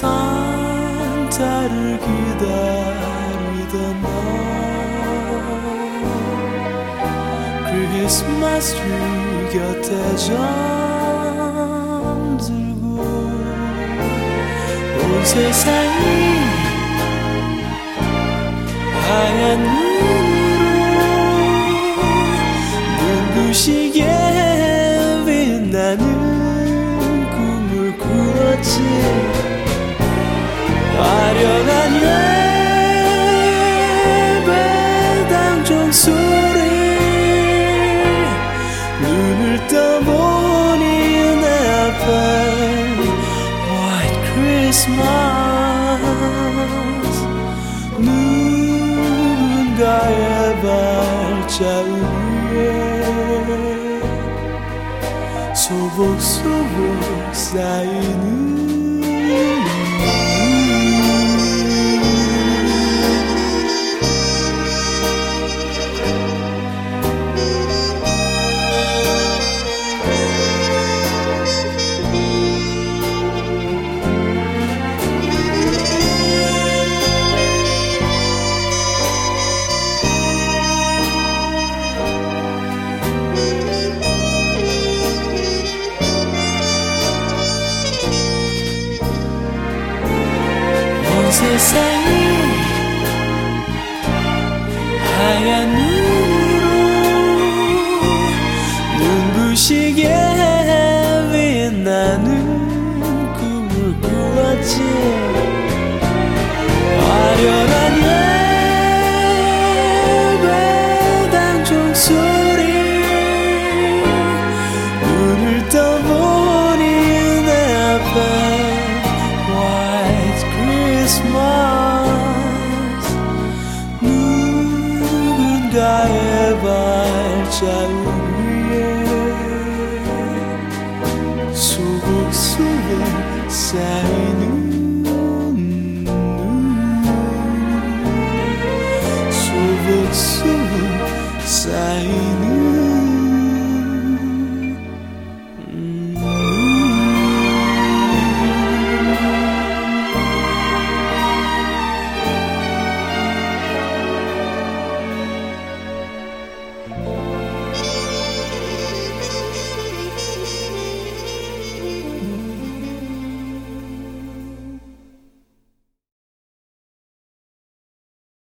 산타를 기다리던 날 크리스마스 트리 곁에 잠들고 온 세상이 하얀 눈으로 눈부시게 빛나는 꿈을 꾸었지. 아련한 예배당 종소리 눈을 떠보니 내 앞에 White Christmas 누군가의 발자국에 소복소복 쌓이는 세상이 하얀 눈으로 눈부시게 빛나는 꿈을 꾸었지. 아련한 예배당 종소리 눈을 떠보니 내 앞에 Christmas 누군가의 발자국 위에 소복소복 쌓인